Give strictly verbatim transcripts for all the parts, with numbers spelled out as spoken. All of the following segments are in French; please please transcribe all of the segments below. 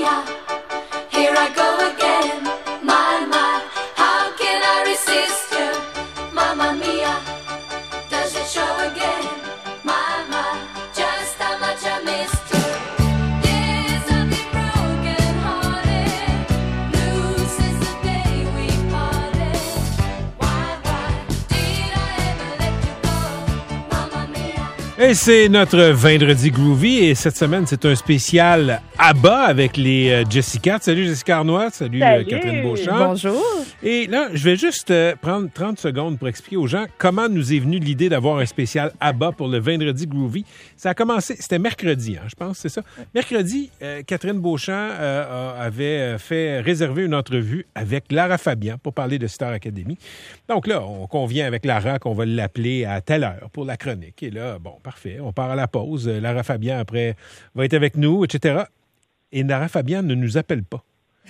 mia, here I go again. My, my, how can I resist you? Mamma mia, does it show again? My, my, just how much I missed you. There's something broken hearted, blue since the day we parted. Why, why did I ever let you go? Mamma mia. Et c'est notre Vendredi Groovy et cette semaine, c'est un spécial ABBA avec les euh, Jessica. Salut Jessica Arnois, salut, salut. Euh, Catherine Beauchamp. Bonjour. Et là, je vais juste euh, prendre trente secondes pour expliquer aux gens comment nous est venue l'idée d'avoir un spécial ABBA pour le Vendredi Groovy. Ça a commencé, c'était mercredi, hein, je pense, c'est ça. Mercredi, euh, Catherine Beauchamp euh, avait fait réserver une entrevue avec Lara Fabian pour parler de Star Academy. Donc là, on convient avec Lara qu'on va l'appeler à telle heure pour la chronique. Et là, bon, parfait, on part à la pause. Lara Fabian, après, va être avec nous, et cetera. Et Lara Fabian ne nous appelle pas.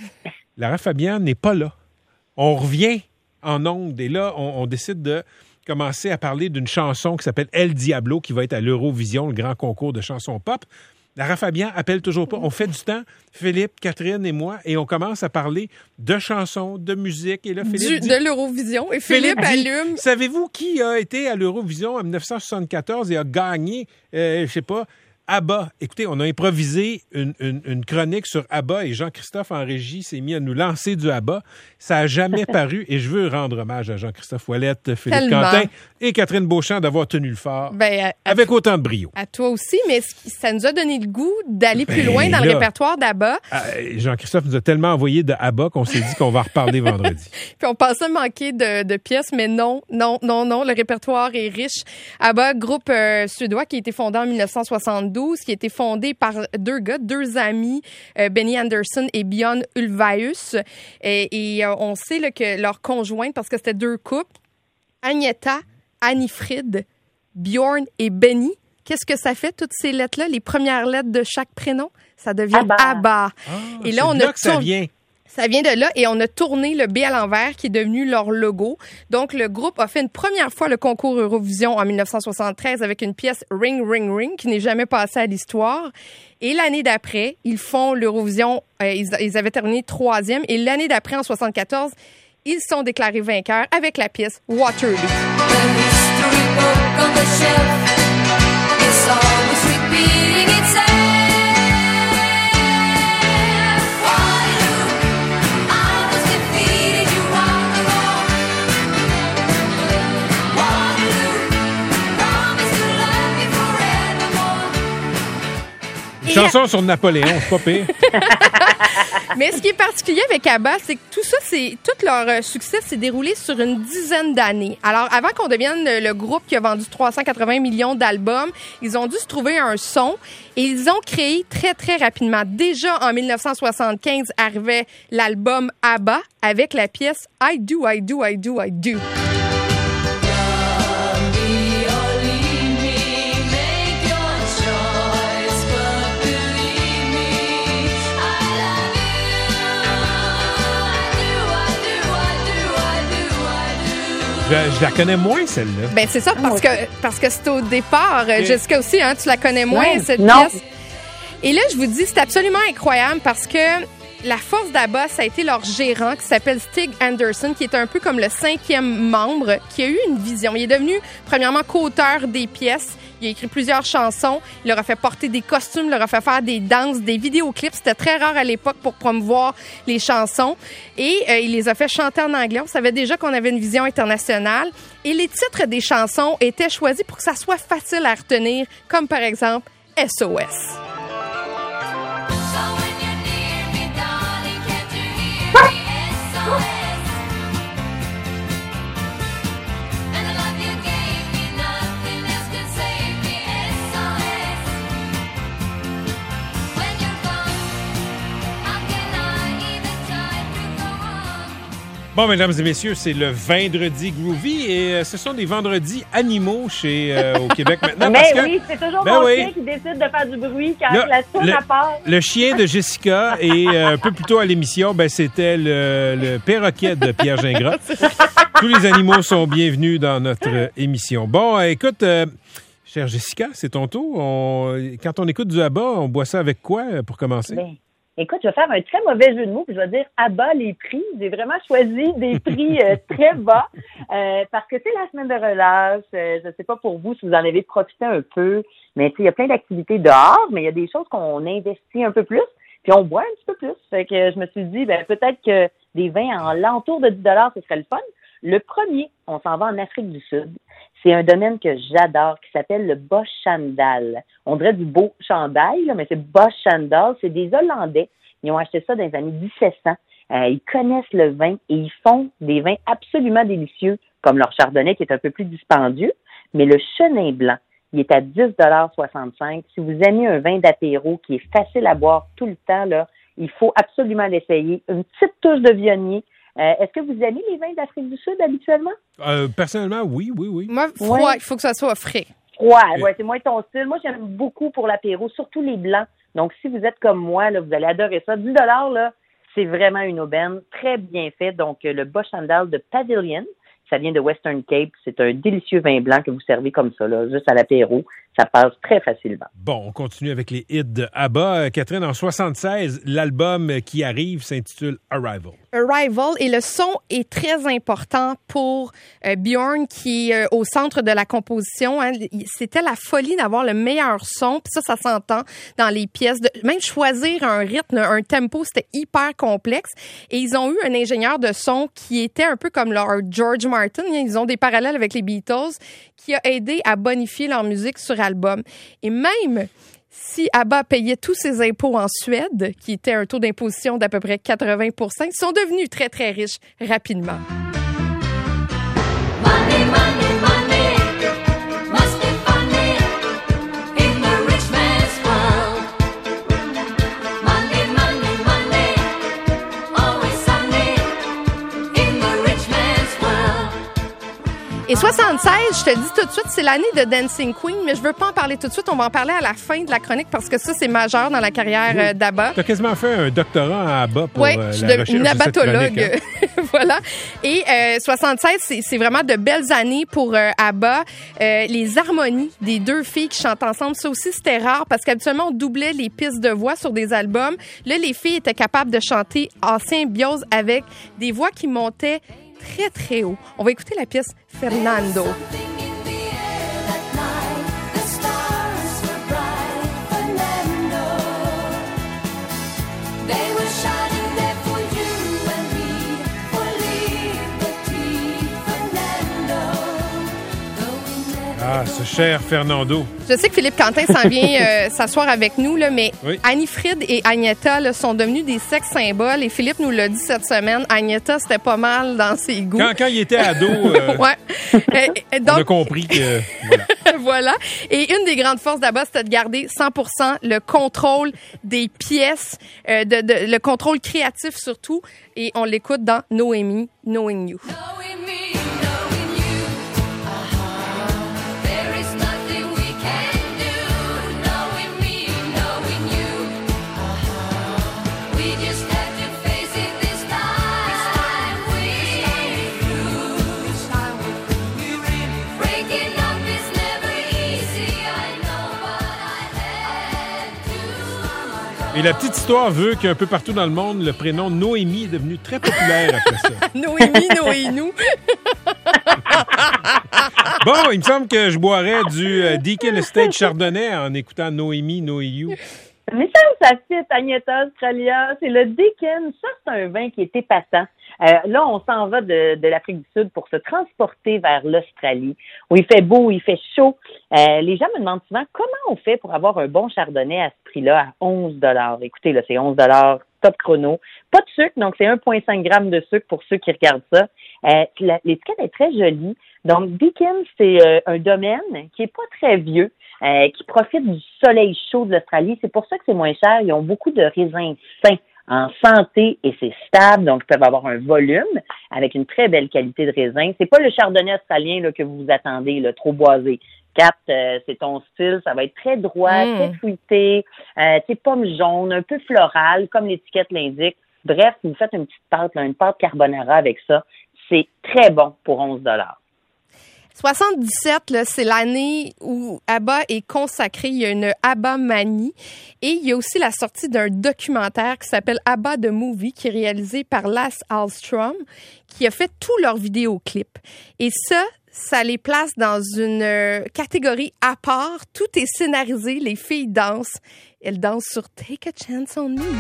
Lara Fabian n'est pas là. On revient en ondes et là, on, on décide de commencer à parler d'une chanson qui s'appelle El Diablo, qui va être à l'Eurovision, le grand concours de chansons pop. Lara Fabian appelle toujours pas. On fait du temps, Philippe, Catherine et moi, et on commence à parler de chansons, de musique. Et là, Philippe Du, dit, de l'Eurovision. Et Philippe, Philippe dit, allume. savez-vous qui a été à l'Eurovision en dix-neuf cent soixante-quatorze et a gagné, euh, je sais pas, ABBA. Écoutez, on a improvisé une, une, une chronique sur ABBA et Jean-Christophe en régie s'est mis à nous lancer du ABBA. Ça n'a jamais paru et je veux rendre hommage à Jean-Christophe Ouellette, Philippe Tellement. Quentin et Catherine Beauchamp d'avoir tenu le fort Ben, à, avec autant de brio. à toi aussi, mais c- ça nous a donné le goût d'aller plus Ben loin dans le là. répertoire d'ABBA. Ah, Jean-Christophe nous a tellement envoyé de ABBA qu'on s'est dit qu'on va en reparler vendredi. Puis on pensait manquer de, de pièces, mais non, non, non, non. Le répertoire est riche. ABBA, groupe euh, suédois qui a été fondé en dix-neuf cent soixante-douze, qui a été fondé par deux gars, deux amis, euh, Benny Andersson et Björn Ulvaeus. Et, et euh, on sait là, que leur conjointe, parce que c'était deux couples, Agneta, Annifrid, Björn et Benny. Qu'est-ce que ça fait, toutes ces lettres-là? Les premières lettres de chaque prénom, ça devient ABBA. ABBA. Ah, Et là, c'est on de a là que ça tourné- vient. Ça vient de là et on a tourné le B à l'envers qui est devenu leur logo. Donc, le groupe a fait une première fois le concours Eurovision en dix-neuf cent soixante-treize avec une pièce Ring, Ring, Ring qui n'est jamais passée à l'histoire. Et l'année d'après, ils font l'Eurovision. Euh, ils, ils avaient terminé troisième. Et l'année d'après, en soixante-quatorze, ils sont déclarés vainqueurs avec la pièce Waterloo. The history book on the shelf is always repeating itself. Waterloo, I was defeated, you are the wrong. Waterloo, promise to love you forevermore. Une chanson sur Napoléon, c'est pas pire. Mais ce qui est particulier avec ABBA, c'est que tout ça, c'est tout leur euh, succès s'est déroulé sur une dizaine d'années. Alors, avant qu'on devienne le, le groupe qui a vendu trois cent quatre-vingts millions d'albums, ils ont dû se trouver un son et ils ont créé très, très rapidement. Déjà, en dix-neuf cent soixante-quinze, arrivait l'album ABBA avec la pièce I Do, I Do, I Do, I Do. Love me or leave me, make your choice, but believe me, I love you. I do, I do, I do, I do, I do. Je, je la connais moins, celle-là. Ben c'est ça, parce que parce que c'est au départ. euh, Jessica aussi, hein, tu la connais moins, Ouais. cette Non. pièce. Et là, je vous dis, c'est absolument incroyable parce que la force d'ABBA, ça a été leur gérant qui s'appelle Stig Anderson, qui est un peu comme le cinquième membre, qui a eu une vision. Il est devenu, premièrement, co-auteur des pièces. Il a écrit plusieurs chansons. Il leur a fait porter des costumes, il leur a fait faire des danses, des vidéoclips. C'était très rare à l'époque pour promouvoir les chansons. Et euh, il les a fait chanter en anglais. On savait déjà qu'on avait une vision internationale. Et les titres des chansons étaient choisis pour que ça soit facile à retenir, comme par exemple S O S. So when you're near me, darling, can't you hear me? S O S. And the love you gave me, nothing else can save me. S O S. When you're gone, how can I even try to go on? Bon, mesdames et messieurs, c'est le Vendredi Groovy et euh, ce sont des vendredis animaux chez euh, au Québec maintenant. Mais parce que oui, c'est toujours Ben mon oui. chien qui décide de faire du bruit quand Là, la tourne le- à part. le chien de Jessica et euh, un peu plus tôt à l'émission, ben, c'était le, le perroquet de Pierre Gingras. Tous les animaux sont bienvenus dans notre euh, émission. Bon, euh, écoute, euh, chère Jessica, c'est ton tour. On- quand on écoute du ABBA, on boit ça avec quoi euh, pour commencer? Ben, Écoute, je vais faire un très mauvais jeu de mots, puis je vais dire à bas les prix. J'ai vraiment choisi des prix euh, très bas euh, parce que c'est la semaine de relâche. Euh, je ne sais pas pour vous si vous en avez profité un peu, mais il y a plein d'activités dehors, mais il y a des choses qu'on investit un peu plus, puis on boit un petit peu plus. Fait que je me suis dit, ben peut-être que des vins en l'entour de dix dollars, ce serait le fun. Le premier, on s'en va en Afrique du Sud. C'est un domaine que j'adore qui s'appelle le Boschandal. On dirait du beau chandail, là, mais c'est Boschandal. C'est des Hollandais. Ils ont acheté ça dans les années dix-sept cents. Euh, ils connaissent le vin et ils font des vins absolument délicieux, comme leur chardonnay qui est un peu plus dispendieux. Mais le chenin blanc, il est à dix dollars soixante-cinq. Si vous aimez un vin d'apéro qui est facile à boire tout le temps, là, il faut absolument l'essayer. Une petite touche de viognier. Euh, est-ce que vous aimez les vins d'Afrique du Sud habituellement? Euh, personnellement, oui, oui, oui. Moi, froid, Ouais. il faut que ça soit frais. Froid, ouais, c'est moins ton style. Moi, j'aime beaucoup pour l'apéro, surtout les blancs. Donc, si vous êtes comme moi, là, vous allez adorer ça. dix dollars, là, c'est vraiment une aubaine. Très bien fait. Donc, euh, le Boschandal de Pavilion, ça vient de Western Cape. C'est un délicieux vin blanc que vous servez comme ça, là, juste à l'apéro. Ça passe très facilement. Bon, on continue avec les hits de ABBA. Euh, Catherine, en soixante-seize, l'album qui arrive s'intitule Arrival. Arrival, et le son est très important pour euh, Bjorn qui est euh, au centre de la composition. Hein. C'était la folie d'avoir le meilleur son, puis ça, ça s'entend dans les pièces. De, même choisir un rythme, un tempo, c'était hyper complexe. Et ils ont eu un ingénieur de son qui était un peu comme leur George Martin. Ils ont des parallèles avec les Beatles, qui a aidé à bonifier leur musique sur album. Et même si ABBA payait tous ses impôts en Suède, qui était un taux d'imposition d'à peu près quatre-vingts pour cent, ils sont devenus très, très riches rapidement. Money, money, money, must be funny in the rich man's world. Money, money, money, always sunny in the rich man's world. Et soixante-seize, je te dis tout de suite, c'est l'année de Dancing Queen, mais je veux pas en parler tout de suite. On va en parler à la fin de la chronique parce que ça, c'est majeur dans la carrière euh, d'ABBA. Tu as quasiment fait un doctorat à ABBA pour Oui, euh, je suis la de- recherche une de cette abatologue. chronique, hein. Voilà. Et euh, soixante-seize, c'est, c'est vraiment de belles années pour euh, ABBA. Euh, les harmonies des deux filles qui chantent ensemble, ça aussi, c'était rare parce qu'habituellement, on doublait les pistes de voix sur des albums. Là, les filles étaient capables de chanter en symbiose avec des voix qui montaient très, très haut. On va écouter la pièce Fernando. Something in the air that night, the stars were bright, Fernando. They were shining there for you and me, for liberty, Fernando. Though we never Ah, ce cher Fernando. Je sais que Philippe Quentin s'en vient euh, s'asseoir avec nous, là, mais Oui. Annie-Frid et Agnetha là, sont devenus des sex symboles. Et Philippe nous l'a dit cette semaine, Agnetha, c'était pas mal dans ses goûts. Quand, quand il était ado, euh, Ouais. Euh, on a donc, compris que... Voilà. voilà. Et une des grandes forces d'ABBA, c'était de garder cent pour cent le contrôle des pièces, euh, de, de, le contrôle créatif surtout. Et on l'écoute dans Noémie, Knowing You. knowing me, knowing you. Uh-huh. There is nothing we can do. Knowing me, knowing you. Uh-huh. We just have to face it this time. We lose. Breaking up is never easy. I know, but I had to. Et la petite histoire veut qu'un peu partout dans le monde, le prénom Noémie est devenu très populaire après ça. Noémie, Noé-nous. Bon, il me semble que je boirais du euh, Deakin Estate Chardonnay en écoutant Noémie, Know You. Mais ça, ça fit, Agnetha, Australia. C'est le Deakin. Ça, c'est un vin qui est épatant. Euh, là, on s'en va de, de l'Afrique du Sud pour se transporter vers l'Australie, où il fait beau, il fait chaud. Euh, les gens me demandent souvent comment on fait pour avoir un bon chardonnay à ce prix-là, à onze dollars. Écoutez, là, c'est onze dollars top chrono. Pas de sucre, donc c'est un virgule cinq grammes de sucre pour ceux qui regardent ça. Euh, la, l'étiquette est très jolie. Donc, Deakin, c'est euh, un domaine qui est pas très vieux, euh, qui profite du soleil chaud de l'Australie. C'est pour ça que c'est moins cher. Ils ont beaucoup de raisins sains, en santé, et c'est stable, donc ils peuvent avoir un volume avec une très belle qualité de raisin. C'est pas le chardonnay australien là, que vous vous attendez, là, trop boisé. Cap, euh, c'est ton style, ça va être très droit, Mm. très fruité, euh, tu sais, pomme jaune, un peu floral, comme l'étiquette l'indique. Bref, vous faites une petite pâte, là, une pâte carbonara avec ça. C'est très bon pour onze dollars. soixante-dix-sept, là, c'est l'année où ABBA est consacré. Il y a une ABBA Manie. Et il y a aussi la sortie d'un documentaire qui s'appelle ABBA The Movie, qui est réalisé par Lasse Hallström, qui a fait tous leurs vidéoclips. Et ça, ça les place dans une euh, catégorie à part. Tout est scénarisé. Les filles dansent. Elles dansent sur Take a Chance on Me.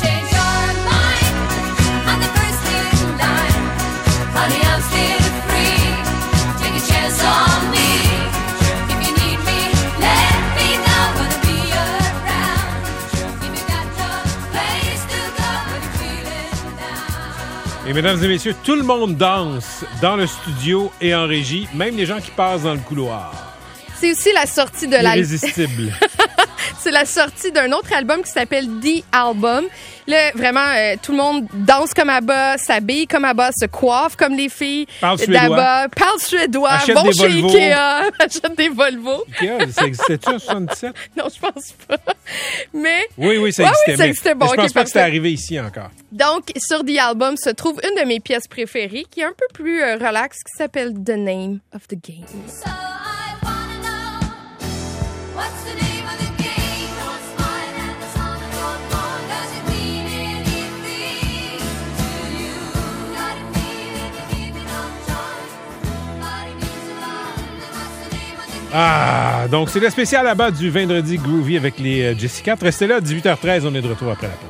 Et mesdames et messieurs, tout le monde danse dans le studio et en régie, même les gens qui passent dans le couloir. C'est aussi la sortie de l'album. Irrésistible. C'est la sortie d'un autre album qui s'appelle The Album. Là, vraiment, euh, tout le monde danse comme ABBA, s'habille comme ABBA, se coiffe comme les filles Parle suédois. d'ABBA, parle suédois, Achète vont des chez Volvo. Ikea, achète des Volvo. Ikea, ça existait-tu en soixante-dix-sept? Non, je pense pas. Mais Oui, oui, ça Ouais, existait. oui, ça mais- existait. Bon, mais je ok, pense pas que c'était parfait. arrivé ici encore. donc, sur The Album se trouve une de mes pièces préférées qui est un peu plus euh, relax, qui s'appelle The Name of the Game. So I wanna know what's the name of the game? Don't smile at the song that goes on. Does it mean anything to you? Got a feeling you're keeping on charge. Nobody means a lot. What's the name of the game? Ah, donc c'est le spécial là-bas du vendredi Groovy avec les euh, Jessica. Restez là, dix-huit heures treize, on est de retour après la pause.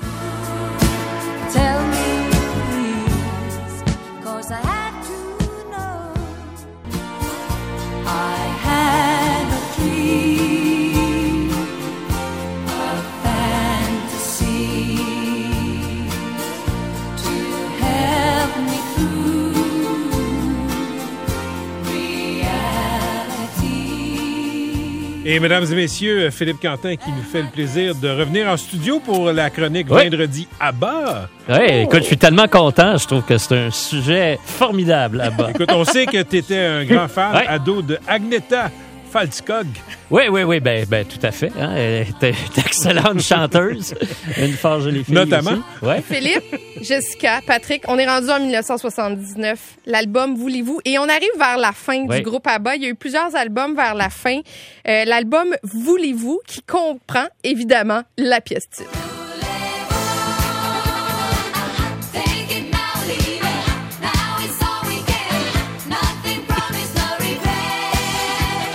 Tell me, please, 'cause I had to know. I had a dream, a fantasy to help me through reality. Et mesdames et messieurs, Philippe Quentin qui nous fait le plaisir de revenir en studio pour la chronique Oui. vendredi ABBA. Oui, écoute, je suis tellement content. Je trouve que c'est un sujet formidable là-bas. Écoute, on sait que tu étais un grand fan Ouais. ado de Agnetha Faltskog. Oui, oui, oui, ben, ben tout à fait. Hein. Elle était une excellente chanteuse. Une fort jolie fille Notamment. aussi. Ouais. Philippe, Jessica, Patrick, on est rendu en dix-neuf cent soixante-dix-neuf. L'album Voulez-vous? Et on arrive vers la fin Oui. du groupe ABBA. Il y a eu plusieurs albums vers la fin. Euh, L'album Voulez-vous qui comprend évidemment la pièce titre. Take it now, leave it. Now it's all we get. Nothing promised, no regret.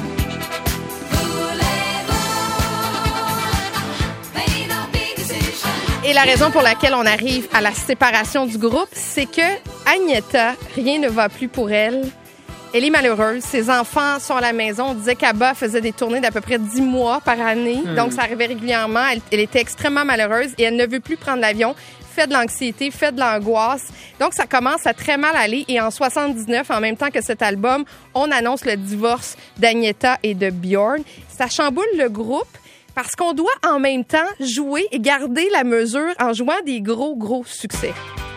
Voulez-vous? Made a big decision. Et la raison pour laquelle on arrive à la séparation du groupe, c'est que Agnetha, rien ne va plus pour elle. Elle est malheureuse. Ses enfants sont à la maison. On disait qu'ABBA faisait des tournées d'à peu près dix mois par année. Donc, ça arrivait régulièrement. Elle, elle était extrêmement malheureuse et elle ne veut plus prendre l'avion. Fait de l'anxiété, fait de l'angoisse. Donc, ça commence à très mal aller. Et en soixante-dix-neuf, en même temps que cet album, on annonce le divorce d'Agnetha et de Björn. Ça chamboule le groupe parce qu'on doit en même temps jouer et garder la mesure en jouant des gros, gros succès.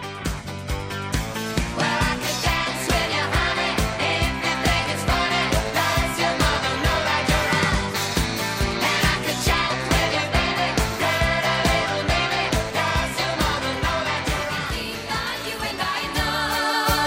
Well, I could dance with you, honey, if you think it's funny. Does your mother know that you're out? And I could chat with you, baby, pretty little baby. Does your mother know that you're out? Deep down, you and I know.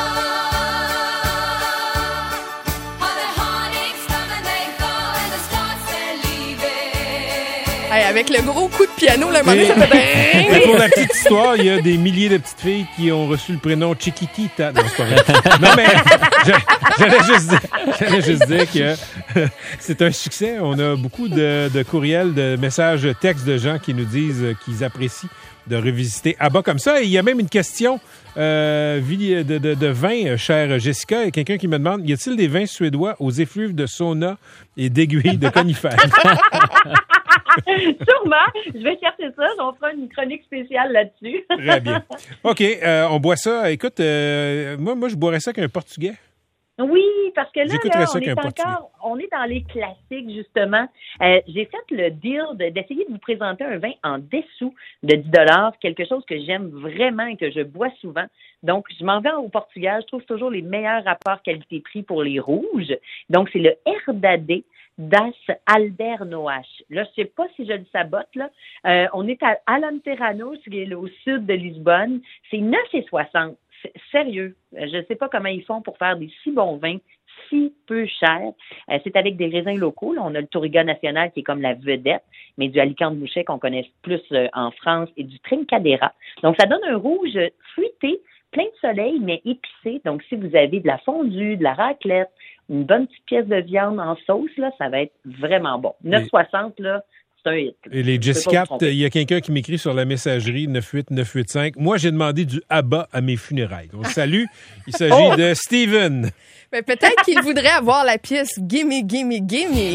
How the heartaches come and they go, and the stars they're leaving. Hey, avec le gros coup de piano, le moment, Et- ça fait Et pour la petite histoire, il y a des milliers de petites filles qui ont reçu le prénom Chiquitita. Non, c'est pas vrai. Non, mais je- j'allais juste dire, j'allais juste dire que c'est un succès. On a beaucoup de, de courriels, de messages textes de gens qui nous disent qu'ils apprécient de revisiter ABBA comme ça. Et il y a même une question euh, vi- de, de, de vin, chère Jessica. Il y a quelqu'un qui me demande, y a-t-il des vins suédois aux effluves de sauna et d'aiguilles de conifères? Sûrement. Je vais chercher ça. On fera une chronique spéciale là-dessus. Très bien. OK, euh, on boit ça. Écoute, euh, moi, moi, je boirais ça qu'un portugais. Oui, parce que là, J'écouterais là ça on est qu'un portugais. encore, on est dans les classiques, justement. Euh, j'ai fait le deal de- d'essayer de vous présenter un vin en dessous de dix dollars, quelque chose que j'aime vraiment et que je bois souvent. Donc, je m'en vais au Portugal. Je trouve toujours les meilleurs rapports qualité-prix pour les rouges. Donc, c'est le Herdade das Albernoach. Là, je sais pas si je le sabote, là. Euh, on est à Alenteirano, c'est au sud de Lisbonne. C'est neuf et soixante. C'est sérieux. Je ne sais pas comment ils font pour faire des si bons vins si peu cher. Euh, c'est avec des raisins locaux. Là, on a le Touriga national qui est comme la vedette, mais du Alicante Bouschet qu'on connaît plus euh, en France et du Trincadera. Donc, ça donne un rouge fruité, plein de soleil, mais épicé. Donc, si vous avez de la fondue, de la raclette, une bonne petite pièce de viande en sauce, là, ça va être vraiment bon. neuf soixante, là, c'est un hit. Et les Jessica, il y a quelqu'un qui m'écrit sur la messagerie neuf huit neuf huit cinq. Moi, j'ai demandé du Abba à mes funérailles. On salue. Il s'agit oh! de Steven. Mais peut-être qu'il voudrait avoir la pièce Gimme, Gimme, Gimme.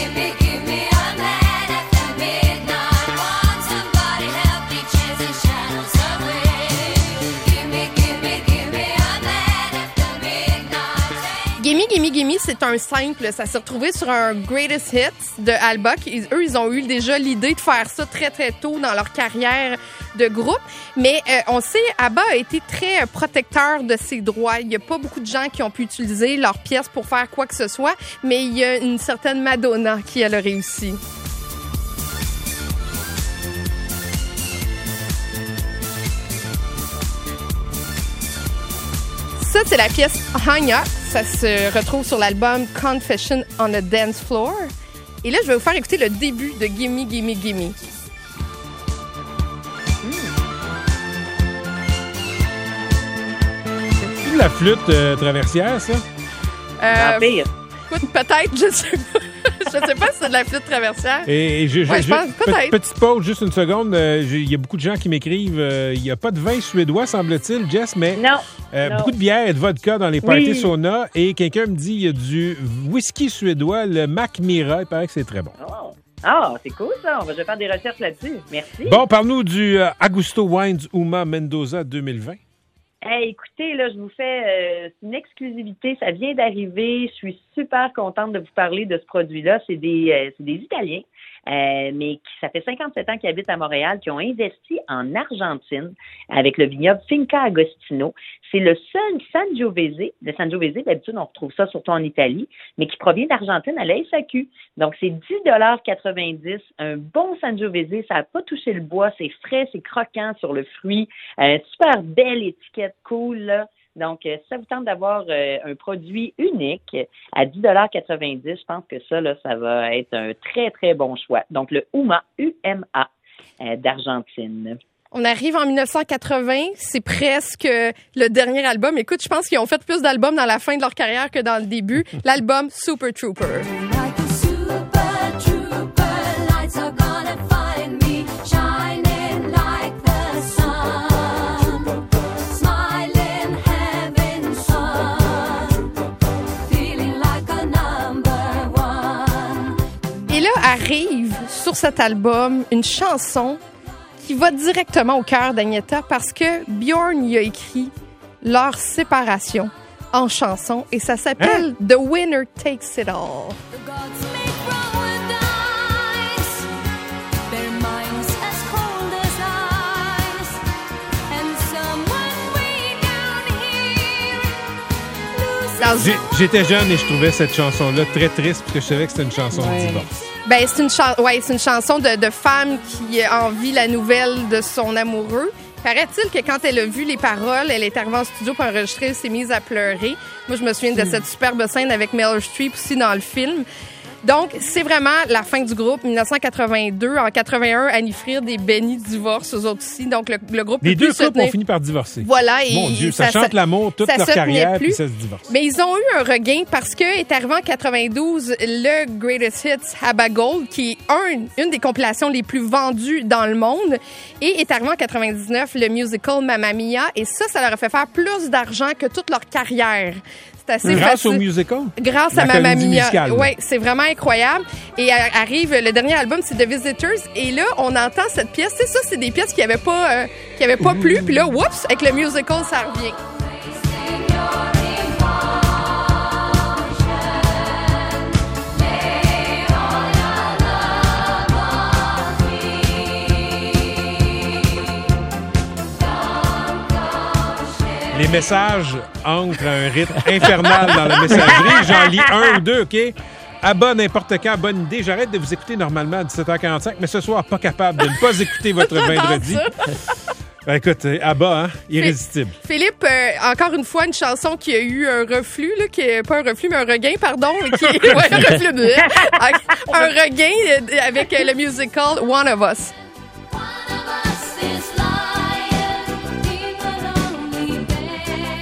Gimme, Gimme, Gimme, c'est un simple. Ça s'est retrouvé sur un Greatest Hits de Alba. Ils, eux, ils ont eu déjà l'idée de faire ça très, très tôt dans leur carrière de groupe. Mais euh, on sait, Abba a été très euh, protecteur de ses droits. Il n'y a pas beaucoup de gens qui ont pu utiliser leurs pièces pour faire quoi que ce soit. Mais il y a une certaine Madonna qui a le réussi. Ça, c'est la pièce Hang Up. Ça se retrouve sur l'album Confession on a Dance Floor. Et là, je vais vous faire écouter le début de Gimme, Gimme, Gimme. C'est la flûte euh, traversière, ça? Euh, pire. Écoute, peut-être, je sais pas. Je sais pas si c'est de la flûte traversière. Et, et je, ouais, je, je pense, peut-être. Petite pause, juste une seconde. Euh, Il y a beaucoup de gens qui m'écrivent. Euh, il n'y a pas de vin suédois, semble-t-il, Jess, mais non, euh, non. beaucoup de bière et de vodka dans les parties oui. sauna. Et quelqu'un me dit il y a du whisky suédois, le Mac Mira. Il paraît que c'est très bon. Oh. Ah, c'est cool ça. On va faire des recherches là-dessus. Merci. Bon, parle-nous du euh, Augusto Wines Uma Mendoza deux mille vingt. Hey, écoutez, là, je vous fais euh, une exclusivité. Ça vient d'arriver. Je suis super contente de vous parler de ce produit-là. C'est des, euh, c'est des Italiens, euh, mais qui, ça fait cinquante-sept ans qu'ils habitent à Montréal, qui ont investi en Argentine avec le vignoble Finca Agostino. C'est le seul Sangiovese. Le Sangiovese, d'habitude, on retrouve ça surtout en Italie, mais qui provient d'Argentine à la S A Q. Donc, c'est dix dollars quatre-vingt-dix. Un bon Sangiovese, ça n'a pas touché le bois. C'est frais, c'est croquant sur le fruit. Euh, super belle étiquette. Cool, là. Donc, euh, si ça vous tente d'avoir euh, un produit unique à dix dollars quatre-vingt-dix, je pense que ça, là, ça va être un très, très bon choix. Donc, le Uma, U M A, euh, d'Argentine. On arrive en dix-neuf cent quatre-vingts, c'est presque le dernier album. Écoute, je pense qu'ils ont fait plus d'albums dans la fin de leur carrière que dans le début. L'album Super Trooper. Arrive sur cet album une chanson qui va directement au cœur d'Agnetha parce que Björn y a écrit leur séparation en chanson et ça s'appelle hein? The Winner Takes It All. J'étais jeune et je trouvais cette chanson-là très triste parce que je savais que c'était une chanson ouais. de divorce. Ben, c'est une, chan- ouais, c'est une chanson de, de femme qui envie la nouvelle de son amoureux. Paraît-il que quand elle a vu les paroles, elle est arrivée en studio pour enregistrer, elle s'est mise à pleurer. Moi, je me souviens de mmh. cette superbe scène avec Meryl Streep aussi dans le film. Donc, c'est vraiment la fin du groupe. dix-neuf cent quatre-vingt-deux. En quatre-vingt-un, Annie Fried et Benny divorcent, eux autres aussi. Donc, le, le groupe... Les deux couples ont fini par divorcer. Voilà. Et Mon Dieu, ça, ça chante ça, l'amour toute leur carrière, puis ça se divorce. Mais ils ont eu un regain parce que est arrivé en quatre-vingt-douze le Greatest Hits ABBA Gold, qui est un, une des compilations les plus vendues dans le monde. Et est arrivé en quatre-vingt-dix-neuf le musical Mamma Mia. Et ça, ça leur a fait faire plus d'argent que toute leur carrière. C'est assez Grâce facile. au musical? Grâce à Mamma Mia. Oui, c'est vraiment incroyable. Et arrive le dernier album, c'est The Visitors. Et là, on entend cette pièce. C'est ça, c'est des pièces qui n'avaient pas, euh, qui avaient pas plu. Puis là, oups, avec le musical, ça revient. Les messages entrent à un rythme infernal dans la messagerie. J'en lis un ou deux, OK? Abba, n'importe quand, bonne idée. J'arrête de vous écouter normalement à dix-sept heures quarante-cinq, mais ce soir, pas capable de ne pas écouter votre vendredi. Ben, écoute, à bas, hein? Irrésistible. Philippe, euh, encore une fois, une chanson qui a eu un reflux, là, qui est, pas un reflux, mais un regain, pardon. Qui est, ouais, un reflux. de- un regain euh, avec euh, le musical One of Us. One of us is lying deep and lonely bed,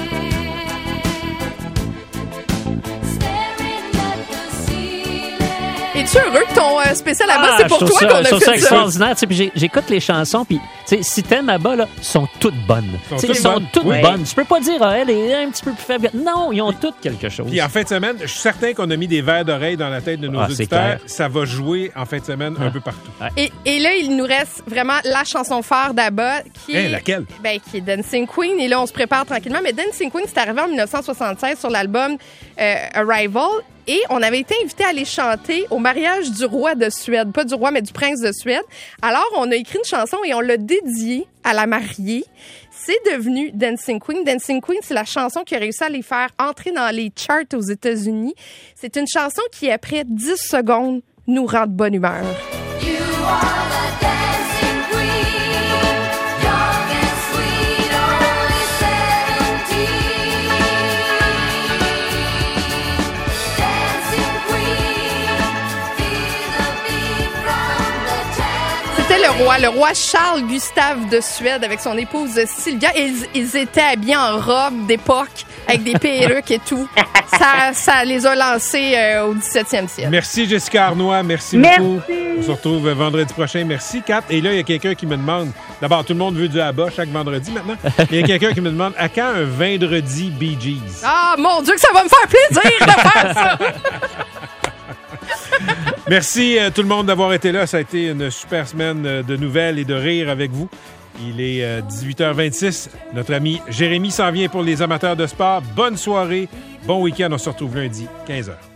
staring at the ceiling. Es-tu heureux que ton euh, spécial là-bas, Ah, c'est pour je trouve toi ça- qu'on je a trouve ça fait ça? extraordinaire. Tu sais, puis j'ai- j'écoute les chansons, puis tu sais, si t'aimes là-bas, là, sont toutes bonnes. Sont Tu sais, toutes Ils sont bonnes. toutes Oui. bonnes. Tu peux pas dire, ah, elle est un petit peu plus faible. Non, ils ont toutes quelque chose. Puis en fin de semaine, je suis certain qu'on a mis des verres d'oreille dans la tête de nos Ah, c'est auditeurs. clair. Ça va jouer en fin de semaine un peu partout. Et, et là, il nous reste vraiment la chanson phare d'Abba qui Hein, est, laquelle? ben, qui est Dancing Queen. Et là, on se prépare tranquillement. Mais Dancing Queen, c'est arrivé en dix-neuf cent soixante-seize sur l'album euh, Arrival. Et on avait été invité à aller chanter au mariage du roi de Suède. Pas du roi, mais du prince de Suède. Alors, on a écrit une chanson et on l'a dédiée à la mariée. C'est devenu Dancing Queen. Dancing Queen, c'est la chanson qui a réussi à les faire entrer dans les charts aux États-Unis. C'est une chanson qui, après dix secondes, nous rend de bonne humeur. You are the dancing queen, young and sweet, only seventeen. Dancing queen, feel the beat from the chant. C'était le roi, le roi Charles Gustave de Suède avec son épouse Sylvia. Et ils, ils étaient habillés en robe d'époque avec des perruques et tout. Ça, ça les a lancés euh, au dix-septième siècle. Merci Jessica Arnois, merci, Merci. beaucoup. On se retrouve vendredi prochain. Merci Kat. Et là, il y a quelqu'un qui me demande, d'abord tout le monde veut du Abba chaque vendredi maintenant. Il y a quelqu'un qui me demande à quand un vendredi Bee Gees? Ah, mon Dieu, que ça va me faire plaisir de faire ça! Merci euh, tout le monde d'avoir été là. Ça a été une super semaine euh, de nouvelles et de rire avec vous. Il est euh, dix-huit heures vingt-six. Notre ami Jérémy s'en vient pour les amateurs de sport. Bonne soirée, bon week-end. On se retrouve lundi, quinze heures.